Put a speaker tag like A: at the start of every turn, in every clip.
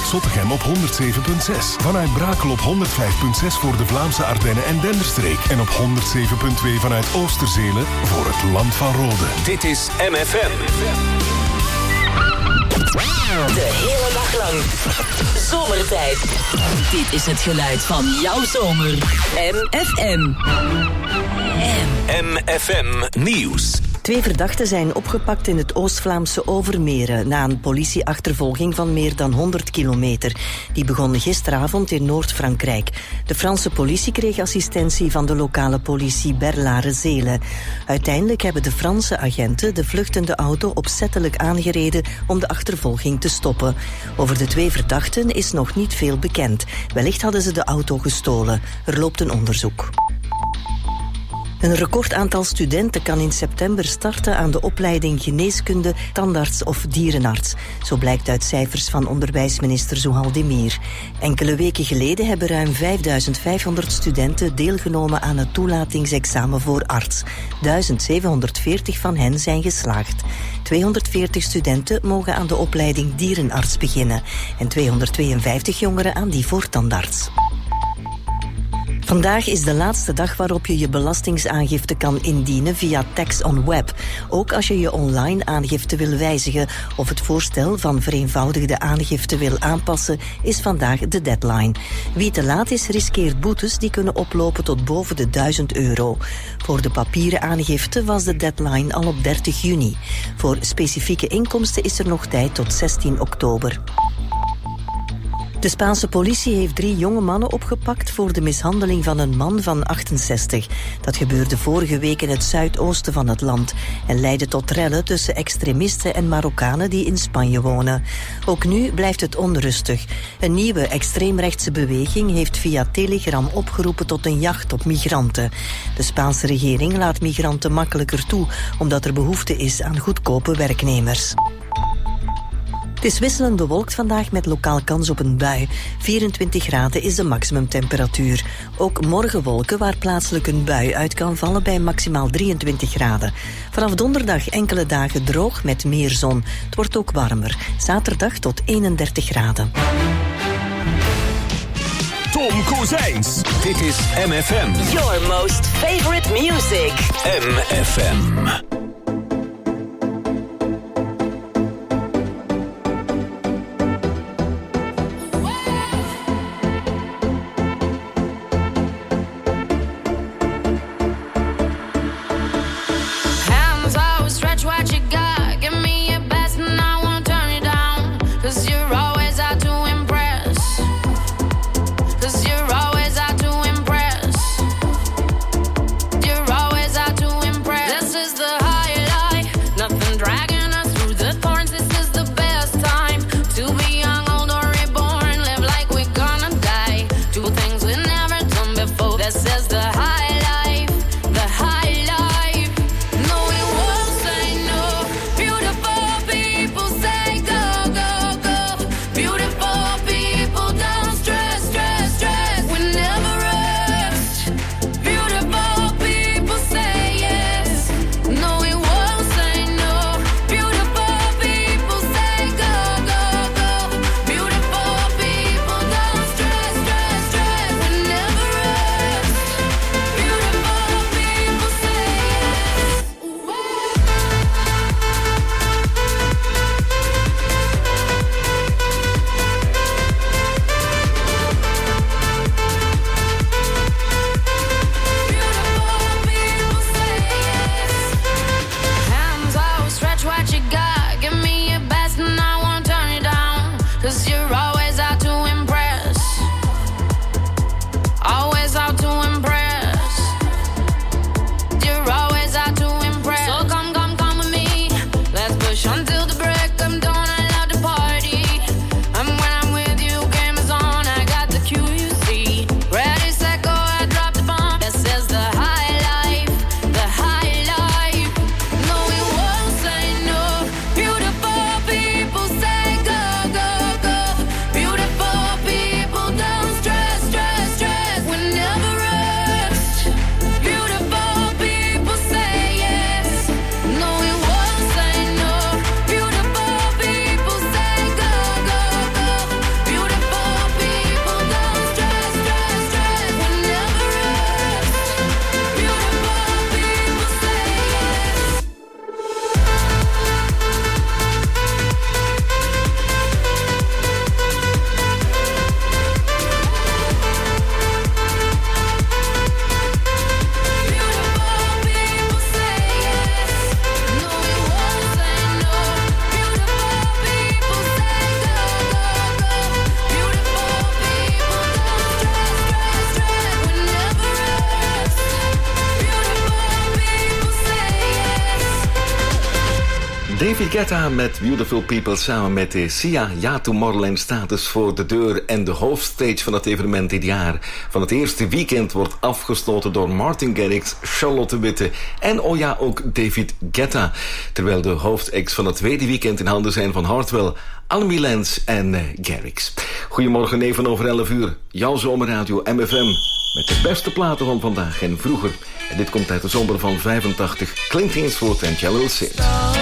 A: vanuit Zottegem op 107.6. Vanuit Brakel op 105.6 voor de Vlaamse Ardennen en Denderstreek. En op 107.2 vanuit Oosterzelen voor het Land van Rode.
B: Dit is MFM.
C: De hele dag lang. Zomertijd. Dit is het geluid van jouw zomer. MFM.
B: MFM Nieuws.
D: 2 verdachten zijn opgepakt in het Oost-Vlaamse Overmeren na een politieachtervolging van meer dan 100 kilometer. Die begon gisteravond in Noord-Frankrijk. De Franse politie kreeg assistentie van de lokale politie Berlare-Zelen. Uiteindelijk hebben de Franse agenten de vluchtende auto opzettelijk aangereden om de achtervolging te stoppen. Over de 2 verdachten is nog niet veel bekend. Wellicht hadden ze de auto gestolen. Er loopt een onderzoek. Een recordaantal studenten kan in september starten aan de opleiding geneeskunde, tandarts of dierenarts. Zo blijkt uit cijfers van onderwijsminister Zouhal Demir. Enkele weken geleden hebben ruim 5500 studenten deelgenomen aan het toelatingsexamen voor arts. 1740 van hen zijn geslaagd. 240 studenten mogen aan de opleiding dierenarts beginnen en 252 jongeren aan die voor tandarts. Vandaag is de laatste dag waarop je je belastingaangifte kan indienen via Tax on Web. Ook als je je online aangifte wil wijzigen of het voorstel van vereenvoudigde aangifte wil aanpassen, is vandaag de deadline. Wie te laat is, riskeert boetes die kunnen oplopen tot boven de €1000. Voor de papieren aangifte was de deadline al op 30 juni. Voor specifieke inkomsten is er nog tijd tot 16 oktober. De Spaanse politie heeft 3 jonge mannen opgepakt voor de mishandeling van een man van 68. Dat gebeurde vorige week in het zuidoosten van het land en leidde tot rellen tussen extremisten en Marokkanen die in Spanje wonen. Ook nu blijft het onrustig. Een nieuwe extreemrechtse beweging heeft via Telegram opgeroepen tot een jacht op migranten. De Spaanse regering laat migranten makkelijker toe, omdat er behoefte is aan goedkope werknemers. Het is wisselend bewolkt vandaag met lokaal kans op een bui. 24 graden is de maximumtemperatuur. Ook morgen wolken waar plaatselijk een bui uit kan vallen bij maximaal 23 graden. Vanaf donderdag enkele dagen droog met meer zon. Het wordt ook warmer. Zaterdag tot 31 graden.
B: Tom Kozijns. Dit is MFM.
C: Your most favorite music.
B: MFM.
E: David Guetta met Beautiful People samen met Sia. Ja, Tomorrowland staat dus voor de deur. En de hoofdstage van het evenement dit jaar van het eerste weekend wordt afgesloten door Martin Garrix, Charlotte Witte en oh ja, ook David Guetta. Terwijl de hoofdacts van het tweede weekend in handen zijn van Hartwell, Annemie Lens en Garrix. Goedemorgen, even over 11 uur. Jouw zomerradio MFM. Met de beste platen van vandaag en vroeger. En dit komt uit de zomer van 85. Clint Eastwood en Jello Sid.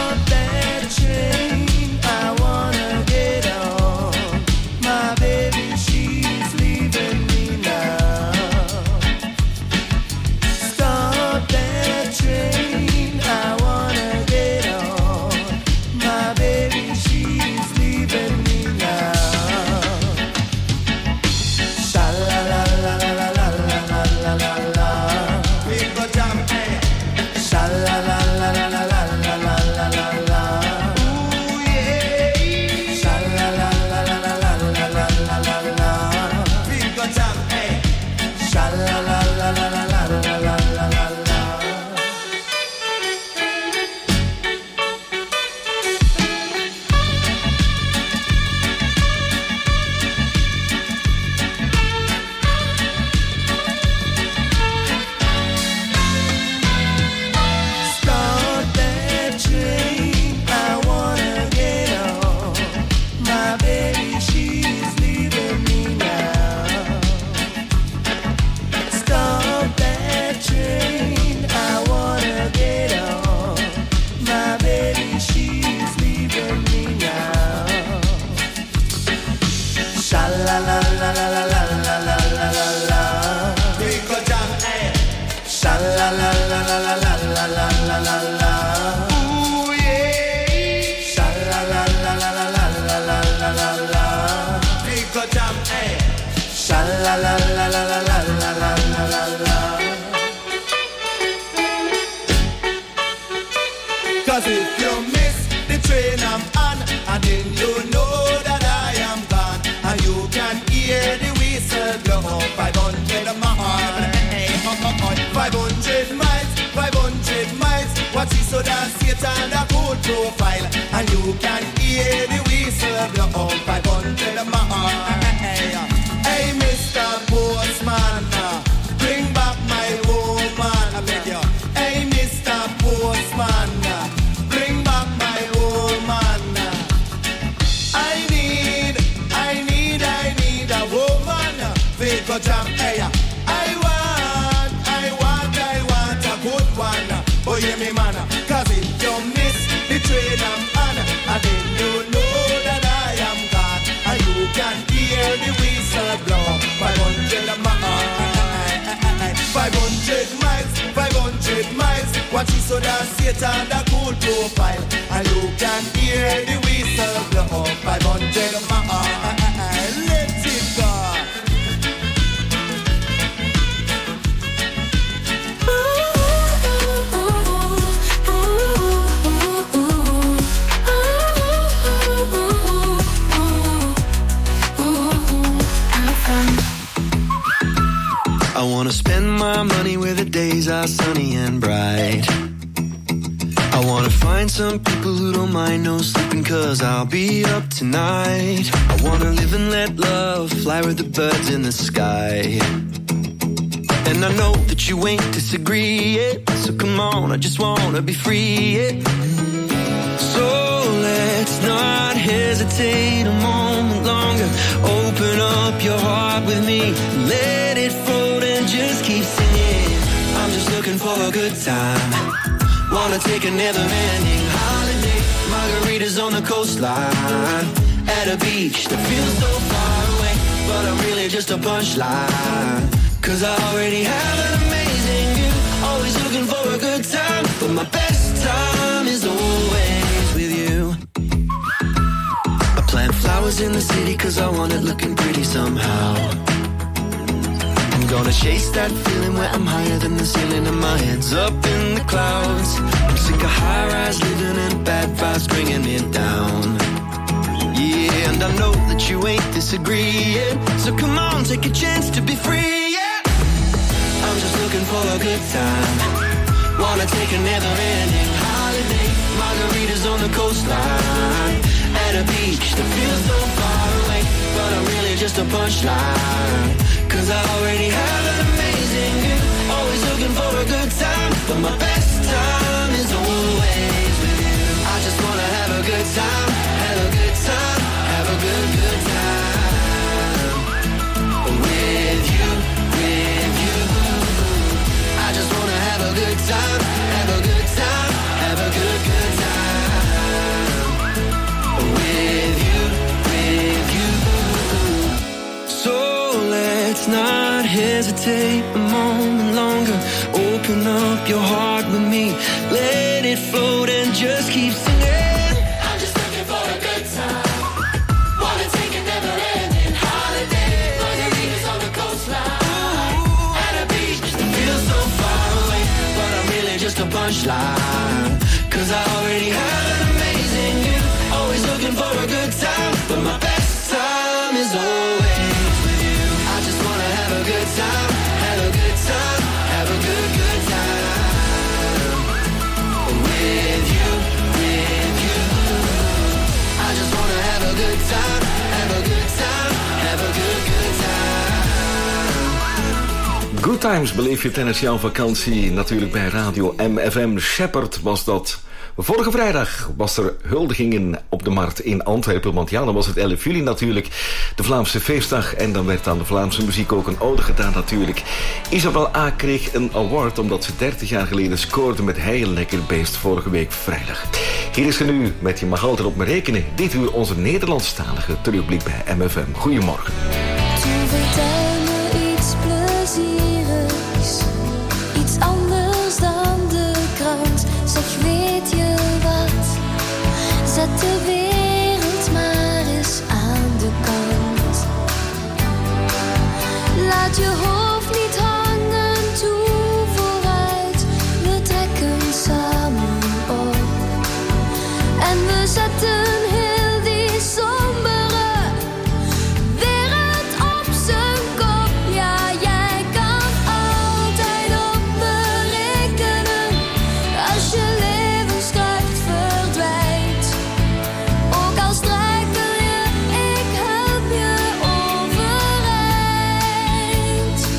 F: Be free, yeah. So let's not hesitate a moment longer. Open up your heart with me, let it float and just keep singing. I'm just looking for a good time. Wanna take a never-ending holiday. Margaritas on the coastline, at a beach that feels so far away. But I'm really just a punchline, 'cause I already have an amazing view. Always looking for a good time, but my best time is always with you. I plant flowers in the city 'cause I want it looking pretty somehow. I'm gonna chase that feeling where I'm higher than the ceiling and my head's up in the clouds. I'm sick of high-rise living and bad vibes bringing it down. Yeah, and I know that you ain't disagreeing, so come on, take a chance to be free, yeah. I'm just looking for a good time. Wanna take a never-ending holiday. margaritas on the coastline, at a beach that feels so far away, but I'm really just a punchline, 'cause I already have an amazing view, always looking for a good time, but my best time is always with you. I just wanna have a good time, have a good time, have a good time with you, with you. I just wanna have a good time, have a good time, have a good time with you, with you. So let's not hesitate a moment longer. Open up your heart with me, let it float and just keep singing. I'm just looking for a good time, wanna take a never-ending holiday, margaritas on the coastline, at a beach that feels so far away, but I'm really just a punchline, 'cause I already have an amazing view, always looking for a good time, but my best time is always with you. I just wanna have a good time, have a good time, have a good, good time with you, with you. I just wanna have a good time, have a good time, have a good, good time.
E: Good Times beleef je tijdens jouw vakantie natuurlijk bij Radio MFM. Shepherd was dat. Vorige vrijdag was er huldigingen op de markt in Antwerpen. Want ja, dan was het 11 juli natuurlijk, de Vlaamse feestdag. En dan werd aan de Vlaamse muziek ook een ode gedaan natuurlijk. Isabel A. kreeg een award omdat ze 30 jaar geleden scoorde met Heel Lekker Beest vorige week vrijdag. Hier is ze nu met Je mag altijd op me rekenen. Dit uur onze Nederlandstalige terugblik bij MFM. Goedemorgen.
G: Vertel me iets plezierigs, iets anders dan de krant. Zeg, weet je wat? Zet de wereld maar eens aan de kant. Laat je hoofd niet hangen, toe vooruit. We trekken samen op en we zetten heel die sombere wereld op zijn kop. Ja, jij kan altijd op me rekenen. Als je levenskracht verdwijnt, ook al struikel je, ik help je overeind.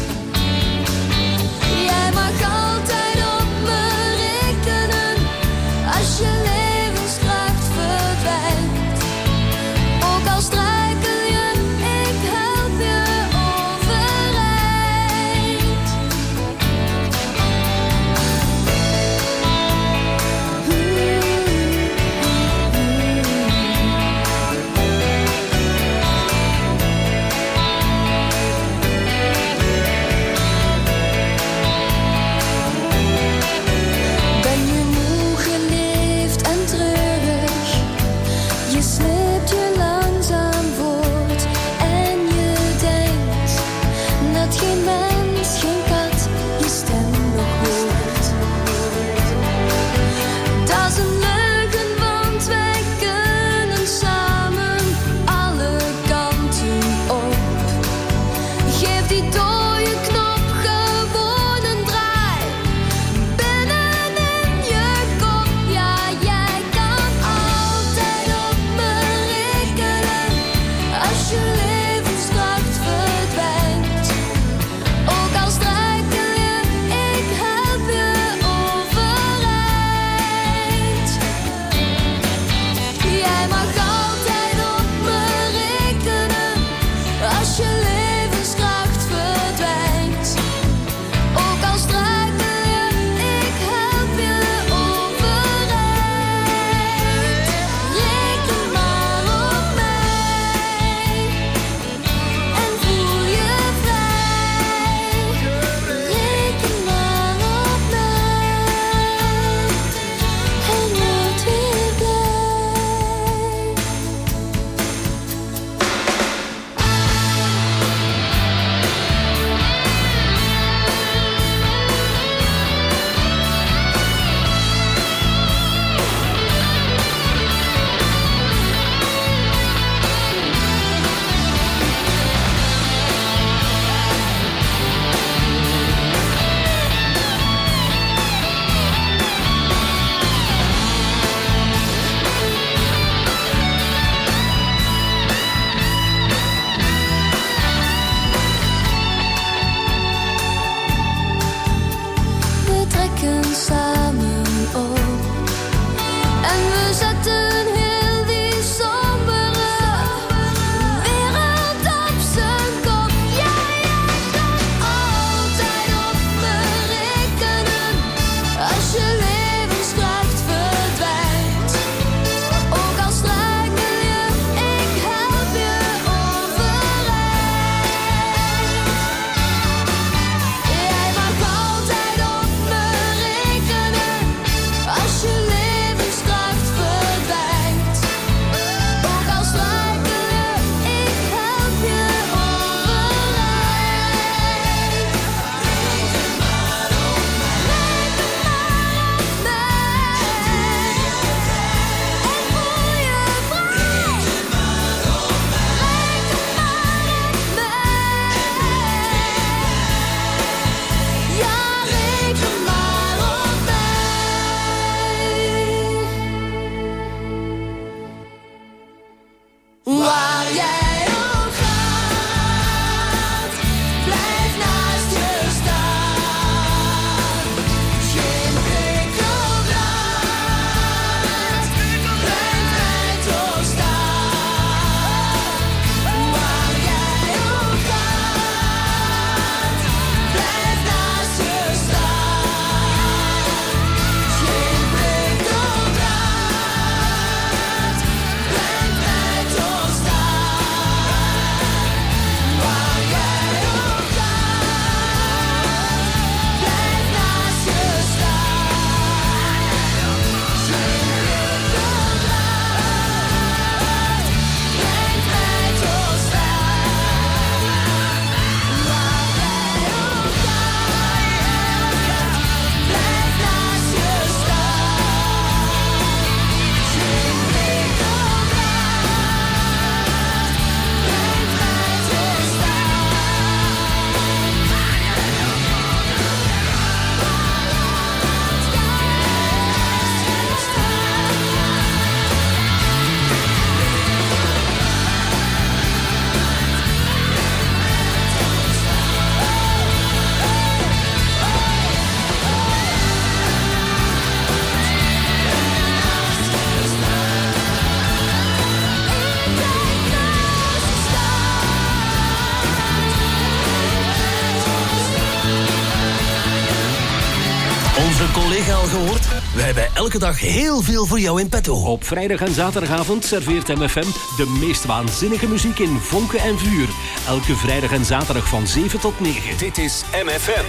H: al gehoord? We hebben elke dag heel veel voor jou in petto.
I: Op vrijdag en zaterdagavond serveert MFM de meest waanzinnige muziek in vonken en vuur. Elke vrijdag en zaterdag van 7 tot 9.
B: Dit is MFM.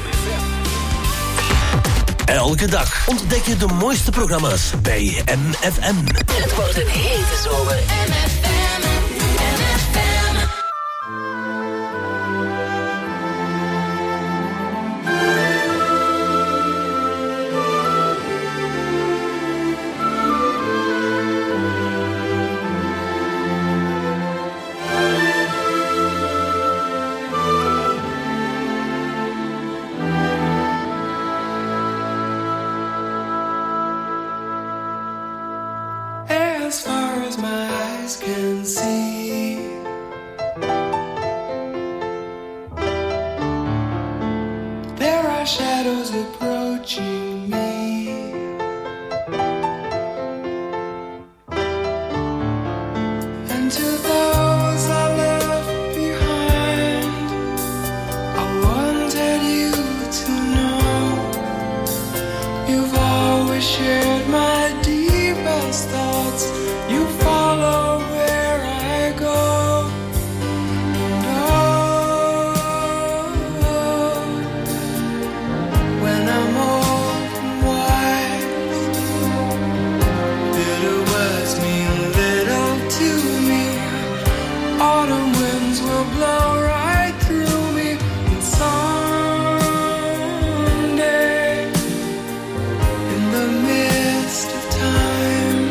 H: Elke dag ontdek je de mooiste programma's bij MFM.
C: Het wordt een hete zomer. MFM.
F: As far as my eyes can see, there are shadows approaching me, and to those I left behind, I wanted you to know you've always shared my deepest thoughts. You follow where I go, and oh, when I'm old and wise, bitter words mean little to me. Autumn winds will blow right through me, and someday, in the midst of time,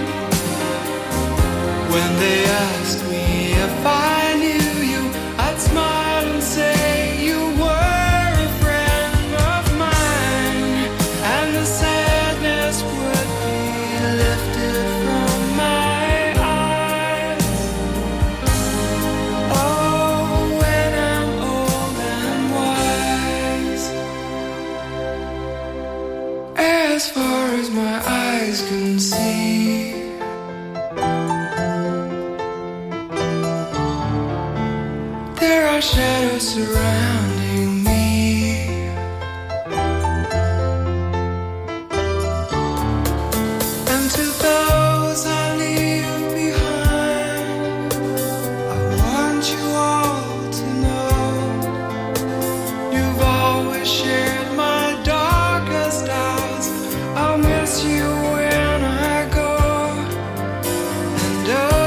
F: when they asked me if I knew you, I'd smile and say you were a friend of mine, and the sadness would be lifted from my eyes. Oh, when I'm old and wise, as far as my eyes can see, there are shadows surrounding me, and to those I leave behind, I want you all to know you've always shared my darkest hours. I'll miss you when I go, and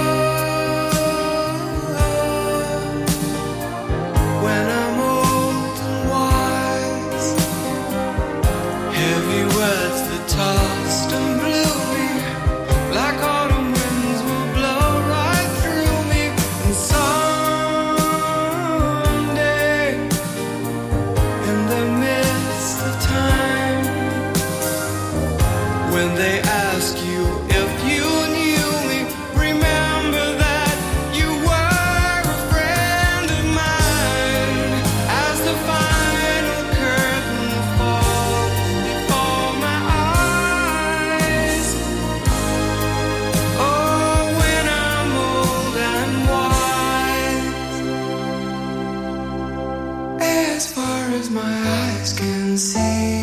F: when I'm old and wise, heavy words that tossed and blew me, like autumn winds will blow right through me, and someday, in the midst of time, when they ask you if you knew me, remember that you were a friend of mine. As the final curtain falls before my eyes, oh, when I'm old and wise, as far as my eyes can see.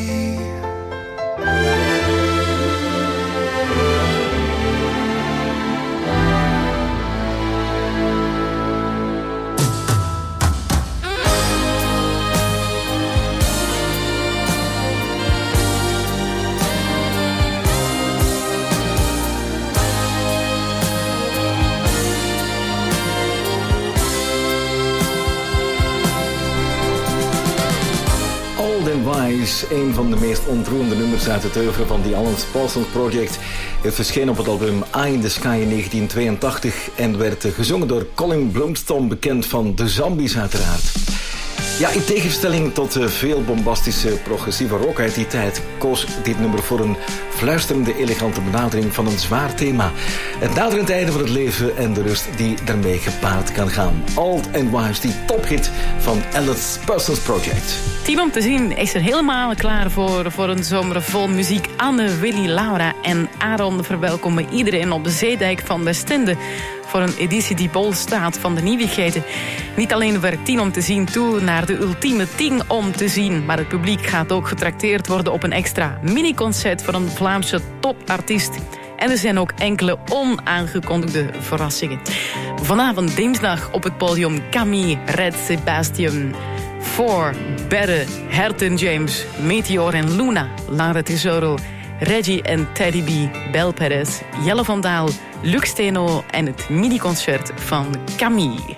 E: Old and Wise, een van de meest ontroerende nummers uit het oeuvre van The Alan Parsons Project. Het verscheen op het album Eye in the Sky in 1982 en werd gezongen door Colin Blunstone, bekend van The Zombies uiteraard. Ja, in tegenstelling tot veel bombastische progressieve rock uit die tijd koos dit nummer voor een fluisterende, elegante benadering van een zwaar thema. Het naderend einde van het leven en de rust die daarmee gepaard kan gaan. Old and Wise, die tophit van Alan Parsons Project.
J: Team om te zien is er helemaal klaar voor een zomer vol muziek. Anne, Willy, Laura en Aaron verwelkomen iedereen op de zeedijk van Westende voor een editie die bol staat van de nieuwigheden. Niet alleen werkt 10 om te zien toe naar de ultieme 10 om te zien, maar het publiek gaat ook getrakteerd worden op een extra mini-concert van een Vlaamse topartiest. En er zijn ook enkele onaangekondigde verrassingen. Vanavond dinsdag op het podium Camille, Red Sebastian, For, Berre, Herten James, Meteor en Luna, Lara Tesoro, Reggie en Teddy B, Bel Perez, Jelle van Daal, Luc Steno en het mini-concert van Camille.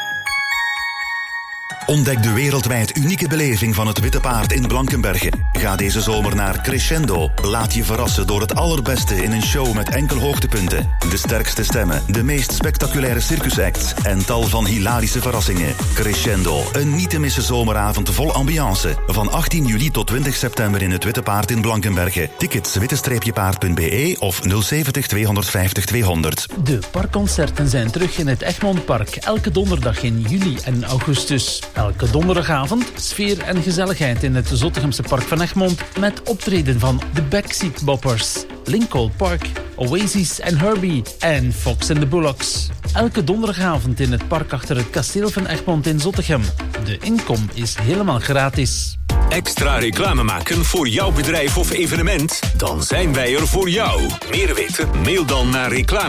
K: Ontdek de wereldwijd unieke beleving van het Witte Paard in Blankenberge. Ga deze zomer naar Crescendo. Laat je verrassen door het allerbeste in een show met enkel hoogtepunten. De sterkste stemmen, de meest spectaculaire circusacts en tal van hilarische verrassingen. Crescendo, een niet te missen zomeravond vol ambiance. Van 18 juli tot 20 september in het Witte Paard in Blankenberge. Tickets witte-paard.be of 070 250 200.
L: De parkconcerten zijn terug in het Egmondpark. Elke donderdag in juli en augustus. Elke donderdagavond sfeer en gezelligheid in het Zottegemse Park van Egmond met optreden van de Backseat Boppers, Lincoln Park, Oasis en Herbie en Fox and the Bullocks. Elke donderdagavond in het park achter het kasteel van Egmond in Zottegem. De inkom is helemaal gratis.
B: Extra reclame maken voor jouw bedrijf of evenement? Dan zijn wij er voor jou. Meer weten? Mail dan naar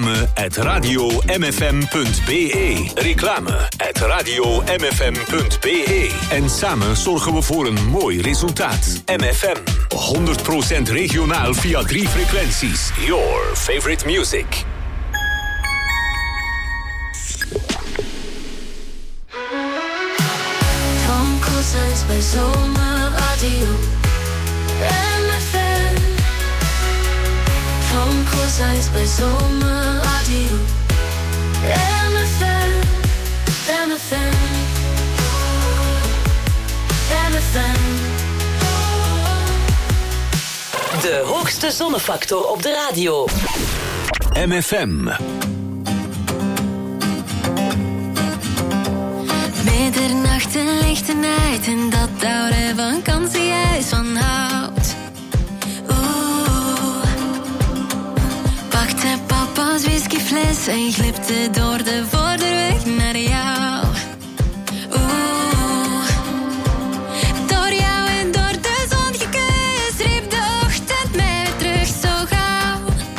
B: reclame@radiomfm.be. Reclame@radiomfm.be. En samen zorgen we voor een mooi resultaat. MFM. 100% regionaal via 3 frequenties. Your favorite music.
G: Van Kozijns bij Zomerradio MFM. Van Kozijns bij Zomerradio MFM. MFM. MFM.
C: De hoogste zonnefactor op de radio.
B: MFM.
G: Middernacht een lichte nacht en dat oude vakantiehuis van hout. Oeh. Pakte papa's whiskyfles en glipte door de vorderweg naar jou. Oeh. Door jou en door de zon gekust riep de ochtend mij weer terug zo gauw.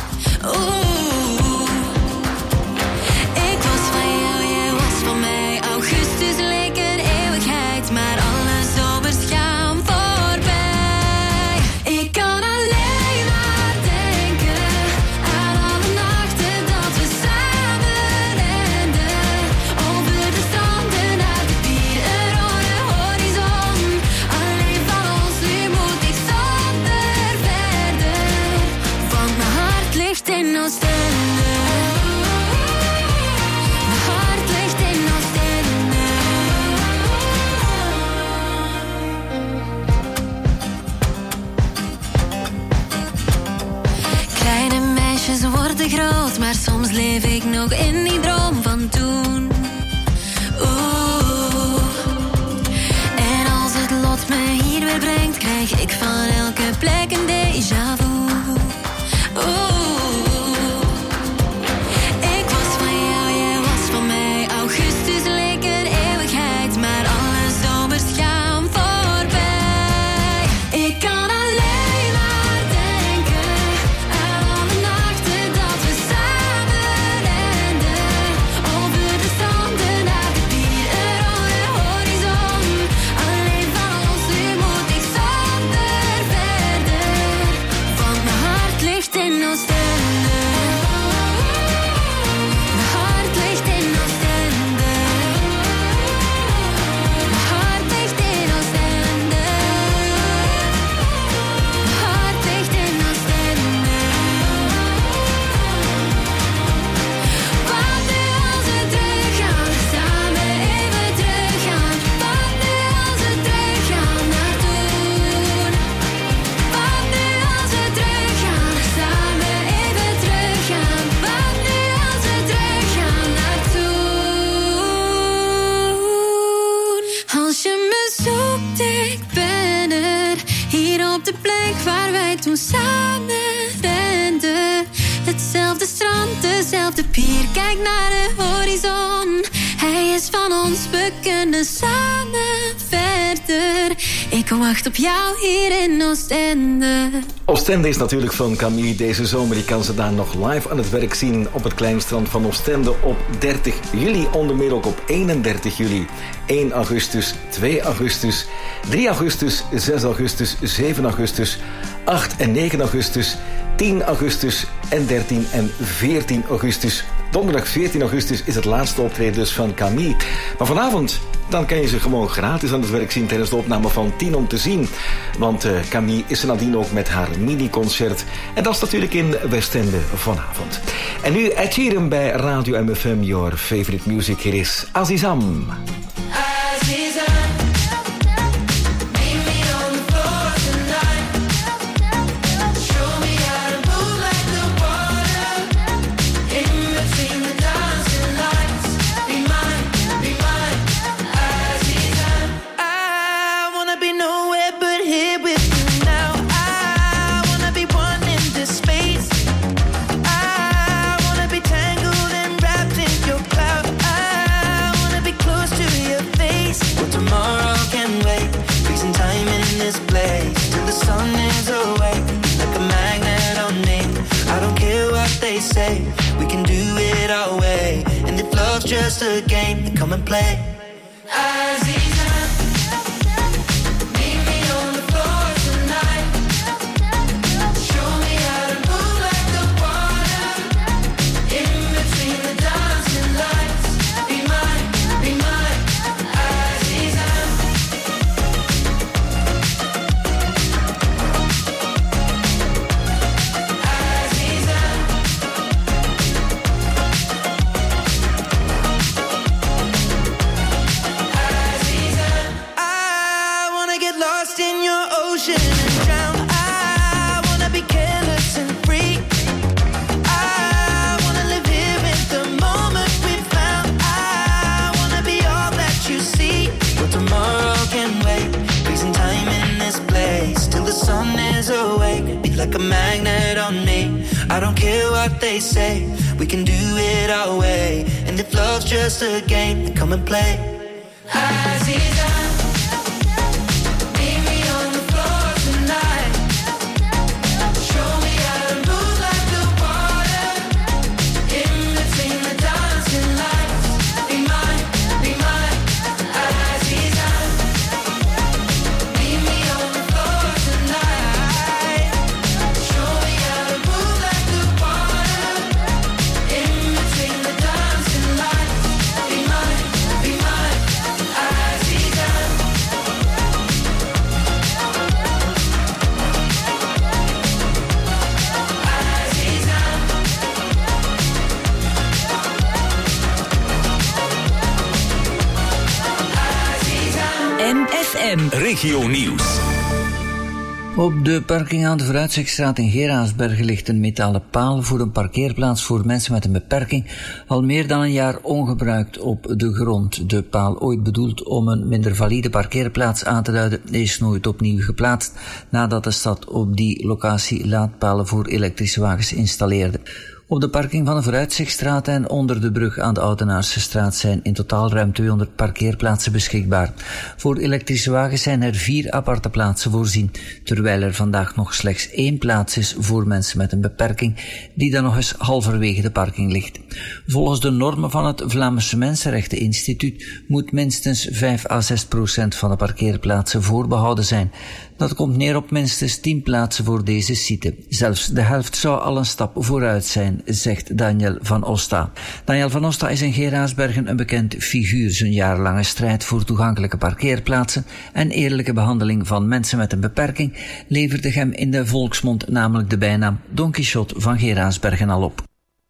G: Oeh. Ik was van jou, jij was van mij. Augustus leek een eeuwigheid, maar alle zomers gaan voorbij. Ik kan alleen maar denken aan alle nachten dat we samen renden. Over de stranden naar de pierenrode horizon. Alleen van ons nu moet ik zonder verder. Want mijn hart ligt in Oostende. Mijn hart ligt in Oostende. Kleine meisjes worden groot, maar soms leef ik nog in die droom van toen. Oeh. En als het lot me hier weer brengt, krijg ik van elke plek een déjà vu. Oeh. Ik was van jou, jij was van mij. Augustus leek een eeuwigheid, maar alle zomers gaan voorbij. Ik kan alleen maar denken aan alle nachten dat we samen renden. Over de stranden naar de pierenrode horizon. Alleen van ons nu moet ik zonder verder. Want mijn hart ligt in Oostende. Mijn hart ligt in Oostende. Mijn hart ligt in Oostende. Mijn hart ligt in Oostende. Wat nu als we teruggaan, samen even teruggaan. Wat nu als we teruggaan naar toen. Wat nu als we teruggaan, samen even teruggaan. Wat nu als we teruggaan naar toen. Als je me zoekt, ik ben er. Hier op de plek waar wij toen samen renden. Hetzelfde strand, dezelfde pier kijk naar de horizon. Hij is van ons, we kunnen samen verder. Ik wacht op jou hier in Oostende.
E: Oostende is natuurlijk van Camille deze zomer. Je kan ze daar nog live aan het werk zien op het Kleinstrand van Oostende op 30 juli. Onder meer ook op 31 juli, 1 augustus, 2 augustus, 3 augustus, 6 augustus, 7 augustus, 8 en 9 augustus, 10 augustus en 13 en 14 augustus. Donderdag 14 augustus is het laatste optreden dus van Camille. Maar vanavond, dan kan je ze gewoon gratis aan het werk zien tijdens de opname van 10 om te zien. Want Camille is er nadien ook met haar mini-concert. En dat is natuurlijk in Westende vanavond. En nu Ed Sheeran bij Radio MFM, your favorite music. Hier is Azizam.
F: We can do it our way, and if love's just a game, then come and play. Like a magnet on me. I don't care what they say. We can do it our way. And if love's just a game, then come and play. Aziza.
B: Regio Nieuws.
M: Op de parking aan de Vooruitzichtstraat in Geraardsbergen ligt een metalen paal voor een parkeerplaats voor mensen met een beperking, al meer dan een jaar ongebruikt op de grond. De paal, ooit bedoeld om een minder valide parkeerplaats aan te duiden, is nooit opnieuw geplaatst nadat de stad op die locatie laadpalen voor elektrische wagens installeerde. Op de parking van de Vooruitzichtstraat en onder de brug aan de Oudenaarse straat zijn in totaal ruim 200 parkeerplaatsen beschikbaar. Voor elektrische wagens zijn er 4 aparte plaatsen voorzien, terwijl er vandaag nog slechts 1 plaats is voor mensen met een beperking, die dan nog eens halverwege de parking ligt. Volgens de normen van het Vlaamse Mensenrechteninstituut moet minstens 5 à 6% van de parkeerplaatsen voorbehouden zijn. Dat komt neer op minstens 10 plaatsen voor deze site. Zelfs de helft zou al een stap vooruit zijn, zegt Daniel van Osta. Daniel van Osta is in Geraardsbergen een bekend figuur. Zijn jarenlange strijd voor toegankelijke parkeerplaatsen en eerlijke behandeling van mensen met een beperking leverde hem in de volksmond namelijk de bijnaam Don Quixote van Geraardsbergen al op.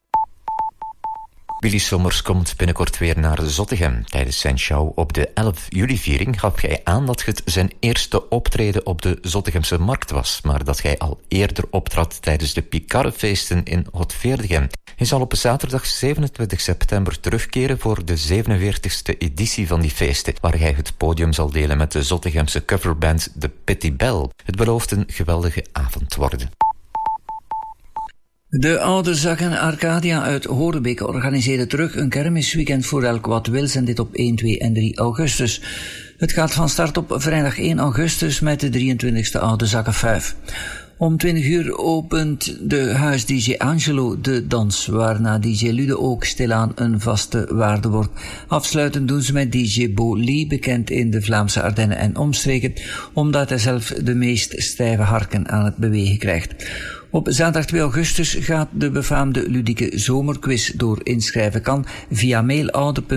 N: Willy Sommers komt binnenkort weer naar Zottegem. Tijdens zijn show op de 11 juli-viering gaf hij aan dat het zijn eerste optreden op de Zottegemse markt was, maar dat hij al eerder optrad tijdens de Picarefeesten in Hotveerdegem. Hij zal op zaterdag 27 september terugkeren voor de 47e editie van die feesten, waar hij het podium zal delen met de Zottegemse coverband The Pitty Bell. Het belooft een geweldige avond worden.
M: De Oude Zakken Arcadia uit Horebeke organiseerde terug een kermisweekend voor elk wat wils en dit op 1, 2 en 3 augustus. Het gaat van start op vrijdag 1 augustus met de 23e Oude Zakken 5. Om 20 uur opent de huis-dj Angelo de dans, waarna dj Lude ook stilaan een vaste waarde wordt. Afsluitend doen ze met dj Bo Lee, bekend in de Vlaamse Ardennen en omstreken, omdat hij zelf de meest stijve harken aan het bewegen krijgt. Op zaterdag 2 augustus gaat de befaamde ludieke zomerquiz door. Inschrijven kan via mail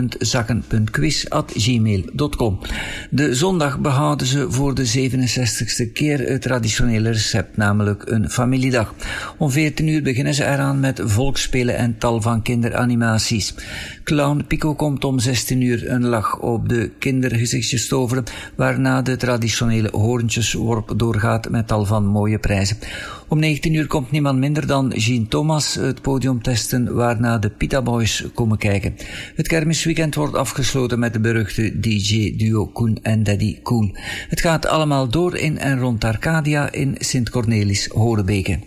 M: oude.zakken.quiz@gmail.com. De zondag behouden ze voor de 67ste keer het traditionele recept, namelijk een familiedag. Om 14 uur beginnen ze eraan met volksspelen en tal van kinderanimaties. Clown Pico komt om 16 uur een lach op de kindergezichtjes toveren, waarna de traditionele hoorntjesworp doorgaat met tal van mooie prijzen. Om 19 uur komt niemand minder dan Jean Thomas het podium testen, waarna de Pita Boys komen kijken. Het kermisweekend wordt afgesloten met de beruchte DJ-duo Koen en Daddy Cool. Het gaat allemaal door in en rond Arcadia in Sint-Cornelis, Horebeke.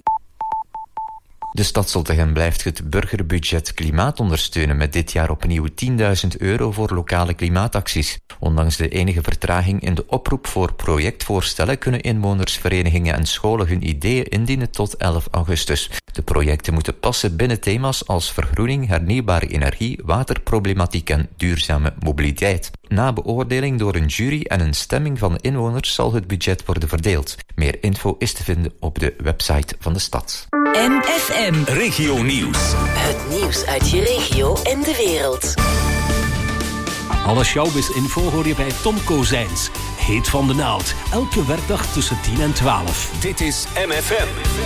N: De stad Zottegem blijft het burgerbudget klimaat ondersteunen met dit jaar opnieuw €10.000 voor lokale klimaatacties. Ondanks de enige vertraging in de oproep voor projectvoorstellen kunnen inwoners, verenigingen en scholen hun ideeën indienen tot 11 augustus. De projecten moeten passen binnen thema's als vergroening, hernieuwbare energie, waterproblematiek en duurzame mobiliteit. Na beoordeling door een jury en een stemming van inwoners zal het budget worden verdeeld. Meer info is te vinden op de website van de stad.
C: MFM
B: Regio Nieuws.
C: Het nieuws uit je regio en de wereld.
I: Alle showbiz-info hoor je bij Tom Kozijns. Heet van de naald. Elke werkdag tussen 10 en 12.
B: Dit is MFM.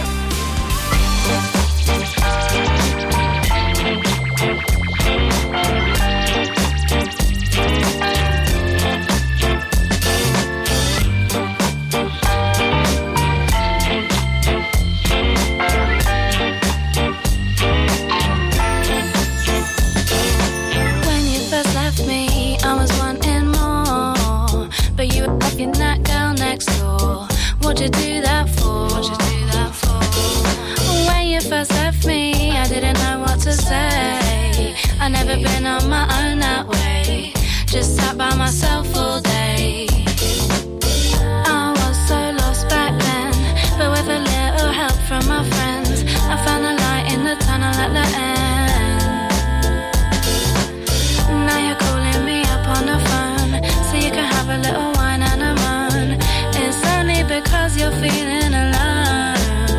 O: That girl next door, what'd you do that for? When you first left me, I didn't know what to say. I never been on my own that way, just sat by myself all day. I was so lost back then, but with a little help from my friends, I found the light in the tunnel at the end. Now you're calling me up on the phone, so you can have a little wine and a moan. It's only because you're feeling alone.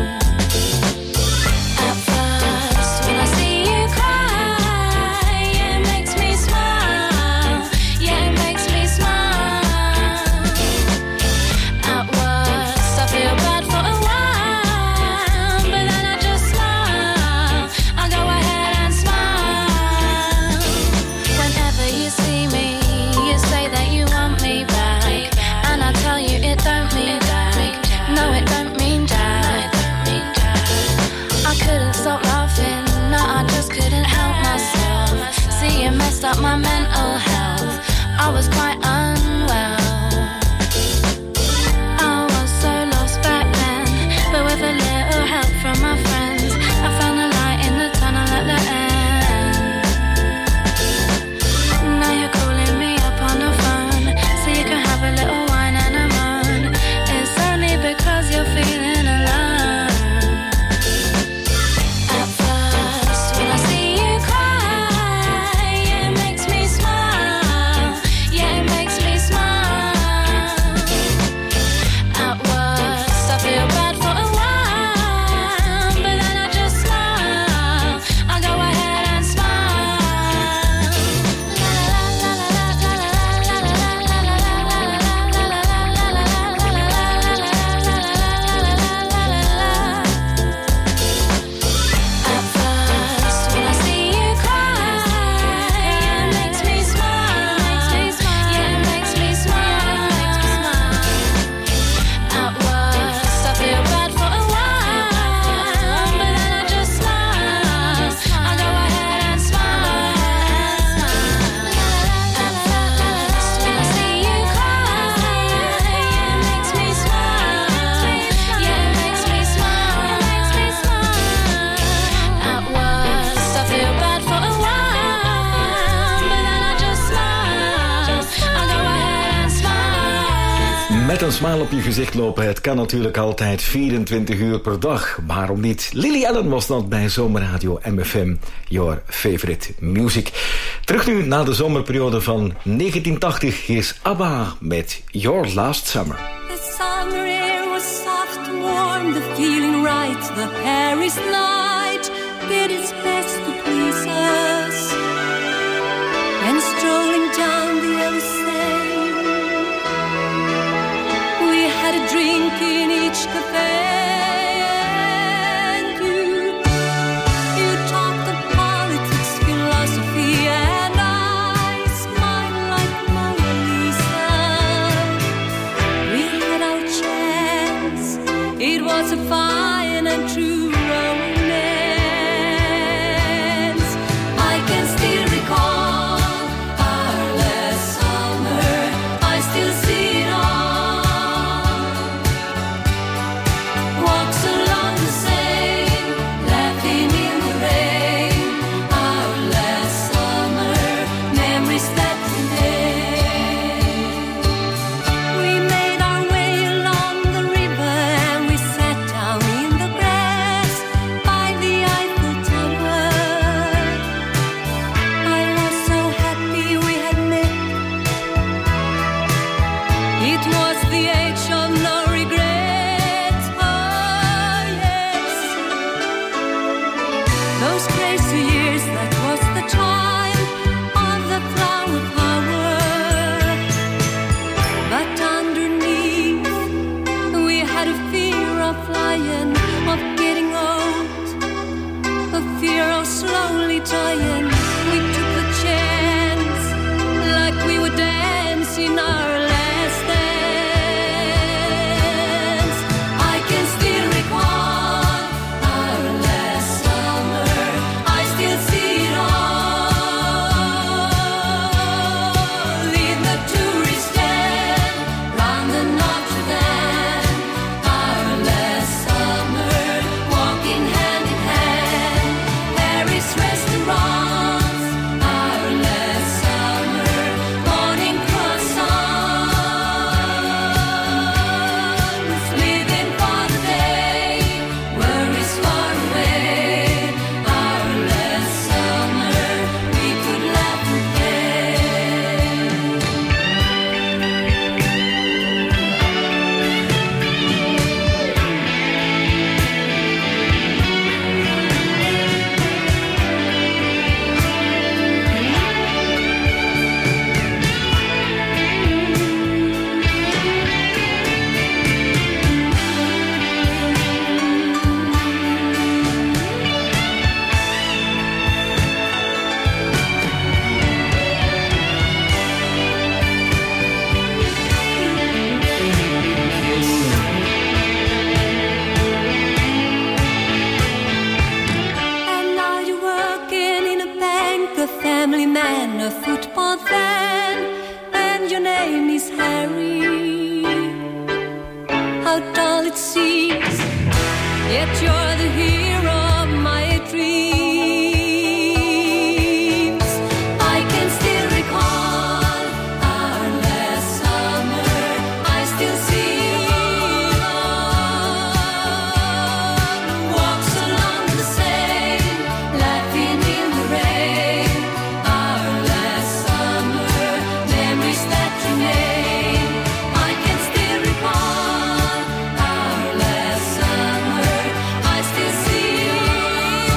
O: At first, when I see you cry, it makes me smile. Yeah, it makes me smile. At worst, I feel bad for a while, but then I just smile. I go ahead and smile. Whenever you see me, you say that you want me back, and I tell you it don't mean that. No, it don't mean that. I couldn't stop laughing, no, I just couldn't help myself. See, you messed up my mental health, I was quite unwell. I was so lost back then, but with a little help from my friends, I found the light in the tunnel at the end. Now you're calling me up on the phone, so you can have a little wine and a moan. It's only because you're feeling alone. At first, when I see you cry, it makes me smile. Yeah, it makes
E: Met een smile op je gezicht lopen, het kan natuurlijk altijd 24 uur per dag. Waarom niet? Lily Allen was dat bij Zomerradio MFM, your favorite music. Terug nu naar de zomerperiode van 1980. Hier is ABBA met Your Last Summer.
G: The summer air was soft and warm, the feeling right, the Paris night did its best to please us. And strolling down the yellow Seine, we had a drink in each cafe. And you talked of politics, philosophy, and I smiled like Mona Lisa. We had our chance, it was a fine and true romance. I can still recall our last summer, I still see it all. Walks along the Seine, laughing in the rain. Our last summer, memories that remain. We made our way along the river and we sat down in the grass by the Eiffel Tower. I was so happy we had met. It was the age of no regret. Oh yes, those crazy years, that was the time of the flower power. But underneath, we had a fear of flying, of getting old, a fear of slowly dying. We took the chance, like we would dance in our last dance. I can still recall our last summer, I still see it all. In the tourist stand, round the Notre Dame. Our last summer, walking hand in hand. Paris restaurants. Our last summer, morning croissants. Living for the day, worries far away. Our last summer, we could laugh and play. And now you're working in a bank, a family man, a football fan, and your name is Harry. How tall it seems, yet you're the hero of my dreams. I can still recall our last summer, I still see it all. Walks along the Seine, laughing in the rain. Our last summer, memories that remain. I can still recall our last summer, I still see it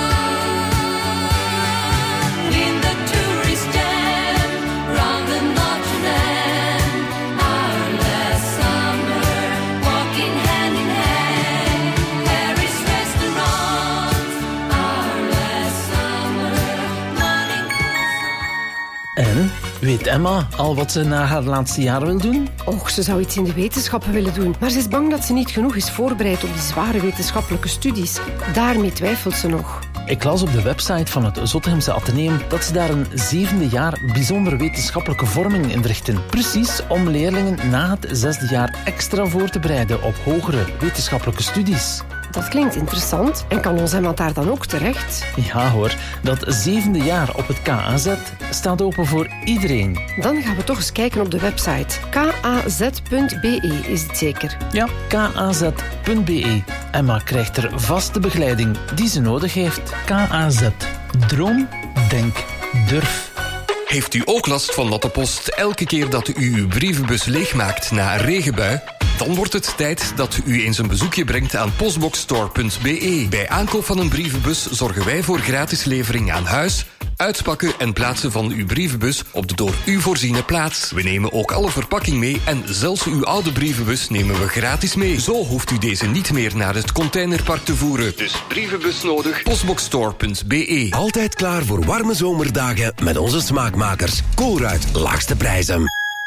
G: all. In the tourist jam, round the Notre Dame. Our last summer, walking hand in hand. Paris restaurants. Our last summer, morning
L: En, weet Emma al wat ze na haar laatste jaar wil doen?
P: Och, ze zou iets in de wetenschappen willen doen. Maar ze is bang dat ze niet genoeg is voorbereid op die zware wetenschappelijke studies. Daarmee twijfelt ze nog.
L: Ik las op de website van het Zottegemse Atheneum dat ze daar een 7e jaar bijzondere wetenschappelijke vorming inrichten. Precies om leerlingen na het 6e jaar extra voor te bereiden op hogere wetenschappelijke studies.
P: Dat klinkt interessant. En kan ons iemand daar dan ook terecht?
L: Ja hoor, dat 7e jaar op het KAZ staat open voor iedereen.
P: Dan gaan we toch eens kijken op de website. kaz.be is het zeker?
L: Ja, kaz.be. Emma krijgt er vaste begeleiding die ze nodig heeft. KAZ. Droom, denk, durf.
Q: Heeft u ook last van natte post elke keer dat u uw brievenbus leegmaakt na een regenbui? Dan wordt het tijd dat u eens een bezoekje brengt aan postboxstore.be. Bij aankoop van een brievenbus zorgen wij voor gratis levering aan huis, uitpakken en plaatsen van uw brievenbus op de door u voorziene plaats. We nemen ook alle verpakking mee en zelfs uw oude brievenbus nemen we gratis mee. Zo hoeft u deze niet meer naar het containerpark te voeren. Dus brievenbus nodig, postboxstore.be.
H: Altijd klaar voor warme zomerdagen met onze smaakmakers. Koolruid, laagste prijzen.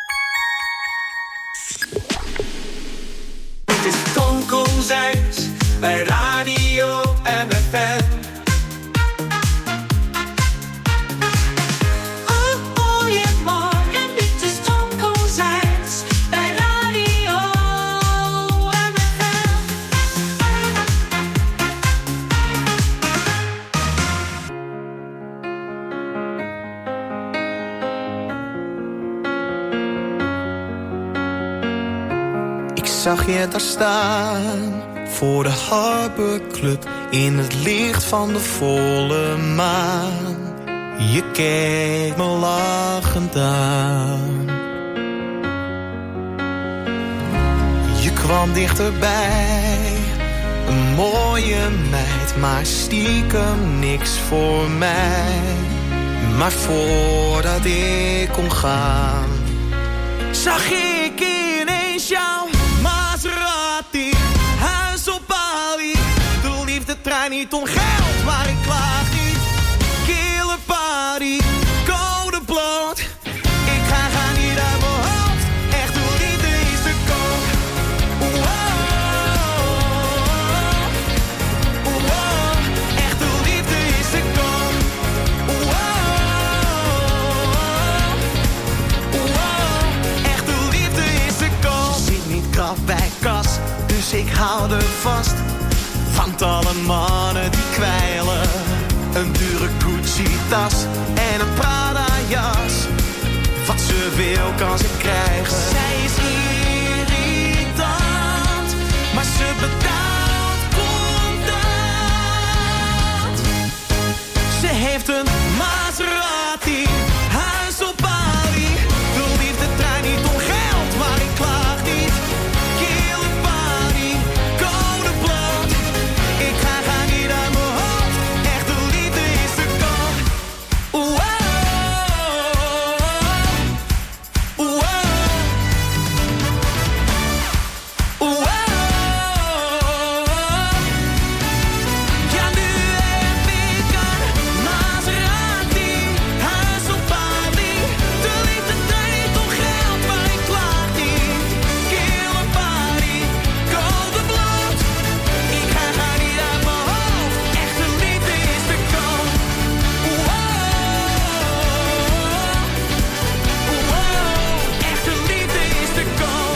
F: Dit is Tonko Zuid bij Radio MFM.
O: Goedemorgen, dit is Tonko Zuid bij Radio MFM.
F: Ik zag je daar staan voor de Harbor Club in het licht van de volle maan. Je keek me lachend aan. Je kwam dichterbij, een mooie meid, maar stiekem niks voor mij. Maar voordat ik kon gaan, zag ik ineens jouw Maserati, huis op Bali. De liefde draait niet om geld, maar ik klaag niet. Killer party, code bloot. Ik ga niet uit mijn hoofd. Echt de liefde is te koop. Wow. Wow. Echt de liefde is te koop. Wow. Wow. Echt de liefde is te koop. Zit niet kaf bij kas, dus ik hou er vast. Want alle mannen die kwijlen. Een dure Gucci-tas en een Prada-jas. Wat ze wil kan ze krijgen. Zij is irritant, maar ze betaalt contant. Ze heeft een Maserati, huis op Bali. De liefde draait niet om geld, maar ik klaag niet. Killer party, code bloot. Ik ga niet uit mijn hoofd. Echt de liefde is te koop. Wow. Wow. Wow. Ja, nu heb ik een Maserati, huis op Bali. De liefde draait niet om geld, maar ik klaag niet. Killer party, code bloot. Ik ga niet uit mijn hoofd. Echt de liefde is te koop. Wow. Wow. Echt de liefde is te koop.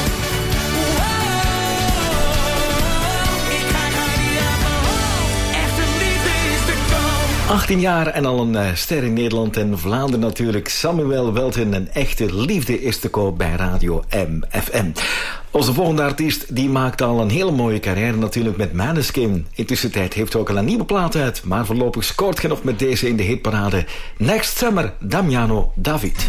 F: Wow. Ik ga niet uit mijn hoofd. Echt de liefde is te koop.
E: 18 jaar en al een ster in Nederland en Vlaanderen natuurlijk. Samuel Welten, een echte liefde is te koop bij Radio MFM. Onze volgende artiest die maakt al een hele mooie carrière natuurlijk met Maneskin. Intussen heeft hij ook al een nieuwe plaat uit, maar voorlopig scoort hij nog met deze in de hitparade. Next Summer, Damiano David.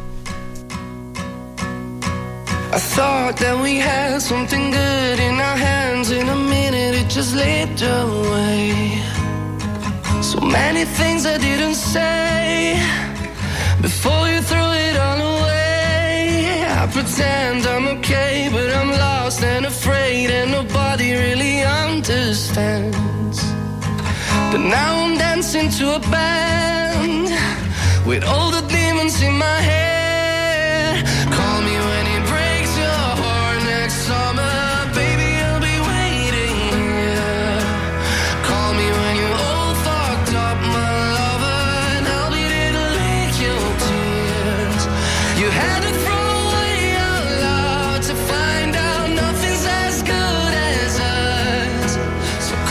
F: I thought that we had something good in our hands. In a minute it just slipped away. So many things I didn't say before you threw it all away. I pretend I'm okay, but I'm lost and afraid, and nobody really understands. But now I'm dancing to a band with all the demons in my head. Call me when it breaks your heart next summer, baby, I'll be waiting here. Call me when you're all fucked up, my lover, and I'll be there to lick your tears. You had to throw away our love to find out nothing's as good as us. So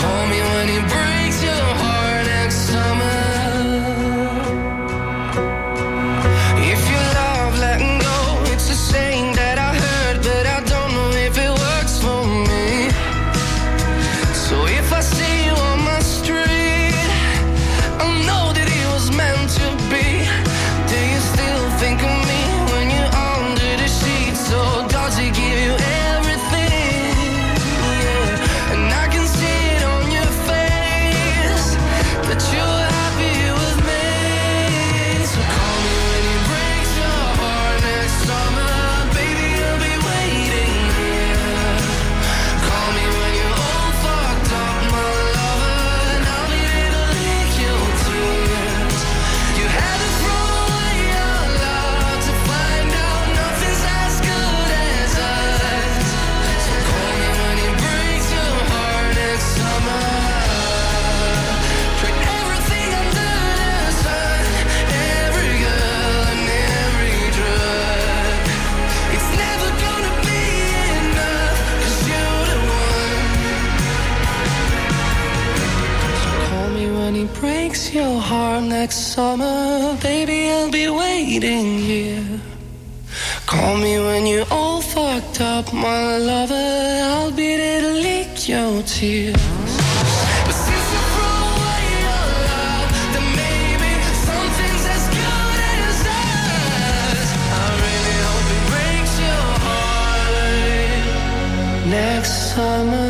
F: heart next summer, baby, I'll be waiting here. Call me when you're all fucked up, my lover, I'll be there to lick your tears. But since you throw away your love, then maybe something's as good as us. I really hope it breaks your heart next summer.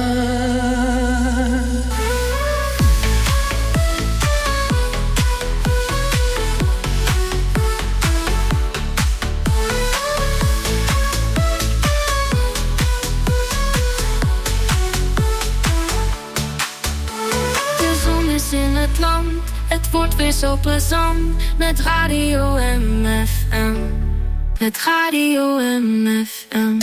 O: In het land, het wordt weer zo plezant met Radio MFM, met Radio MFM.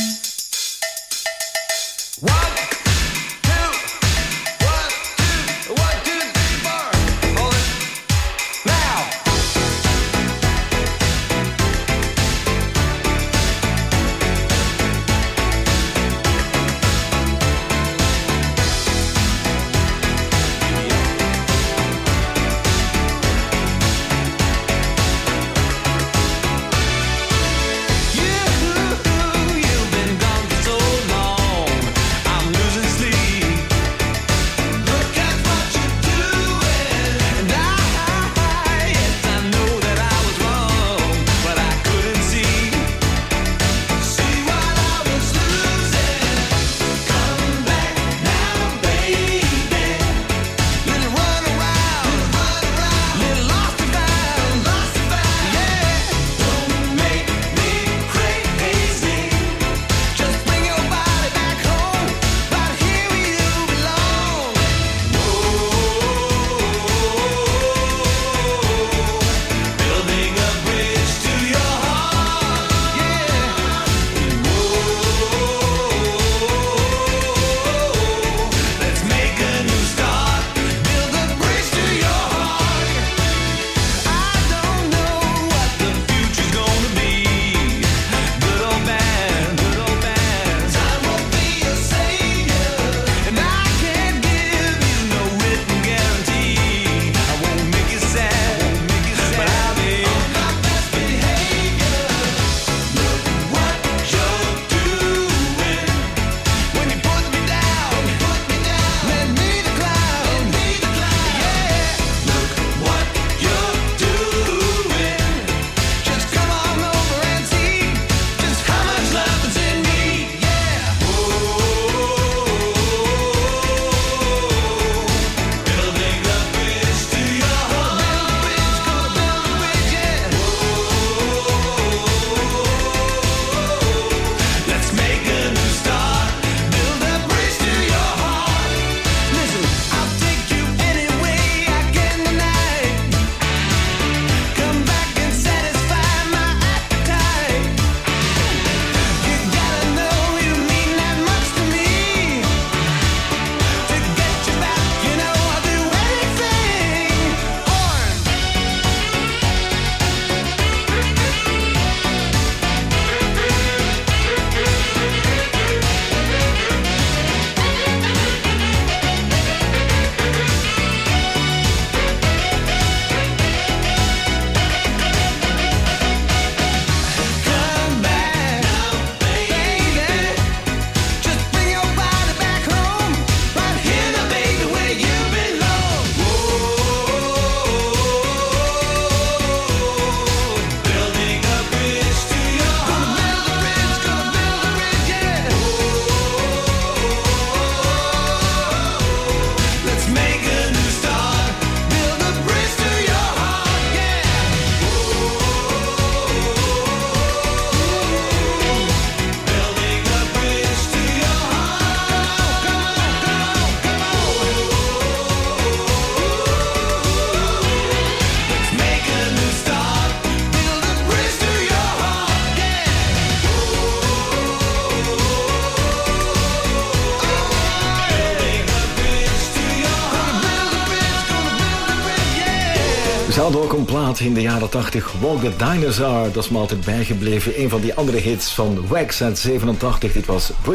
E: Ze hadden ook een plaat in de jaren 80, Walk the Dinosaur. Dat is me altijd bijgebleven. Een van die andere hits van Wax uit 87. Dit was Bridge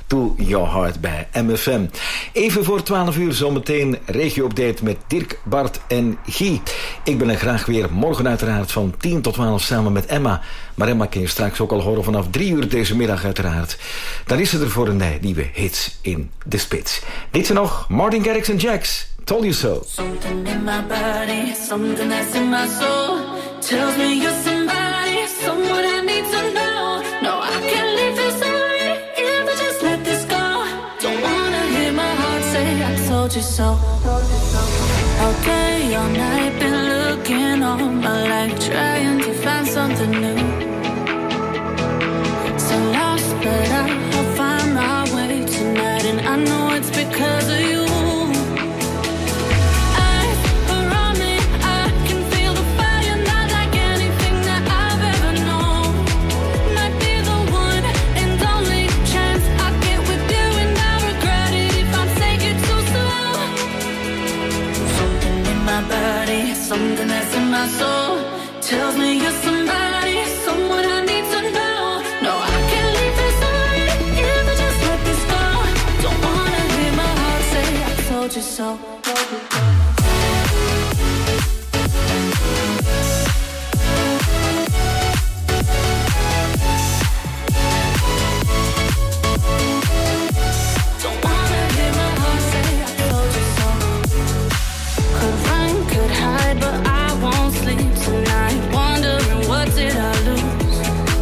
E: to Your Heart bij MFM. Even voor 12 uur zometeen regio-update met Dirk, Bart en Guy. Ik ben er graag weer morgen uiteraard van 10 tot 12 samen met Emma. Maar Emma kun je straks ook al horen vanaf 3 uur deze middag uiteraard. Dan is ze er voor een nieuwe hits in de spits. Dit zijn nog Martin Garrix en Jax. Told You So.
O: Something in my body, something that's in my soul tells me you're somebody, someone I need to know. No, I can't leave this already if I just let this go. Don't wanna hear my heart say I told you so. Okay, all night been looking all my life, trying to find something new. So lost, but I'll find my way tonight, and I know it's because of you. Something that's in my soul tells me you're somebody, someone I need to know. No, I can't leave this already if I just let this go. Don't wanna hear my heart say I told you so. But I won't sleep tonight, wondering what did I lose.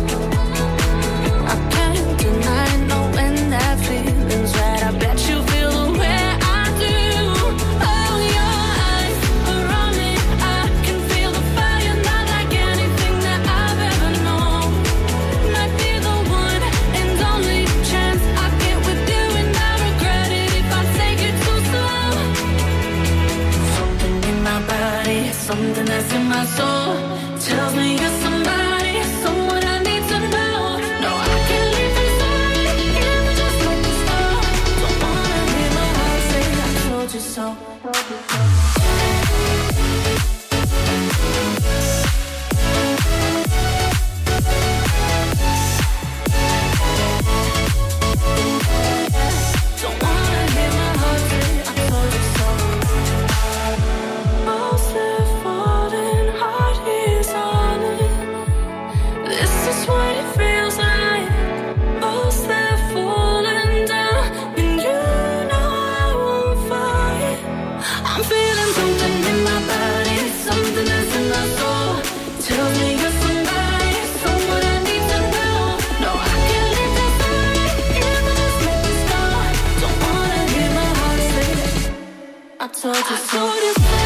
O: I can't deny knowing that feeling's right. I bet you feel the way I do. Oh, your eyes are on me, I can feel the fire, not like anything that I've ever known. Might be the one and only chance I get with you, and I regret it if I take it too slow. Something in my body, something that's in my soul tells me you're somebody, someone I need to know. No, I can't leave this already if I just let this go. Don't wanna hear my heart say I told you so. Don't wanna hear my heart say I told you so. This is what it feels like. Both they're falling down, and you know I won't fight. I'm feeling something in my body, something that's in my soul tells me you're somebody, someone I need to know. No, I can't leave this already if I just let this go. Don't wanna hear my heart say I told you so.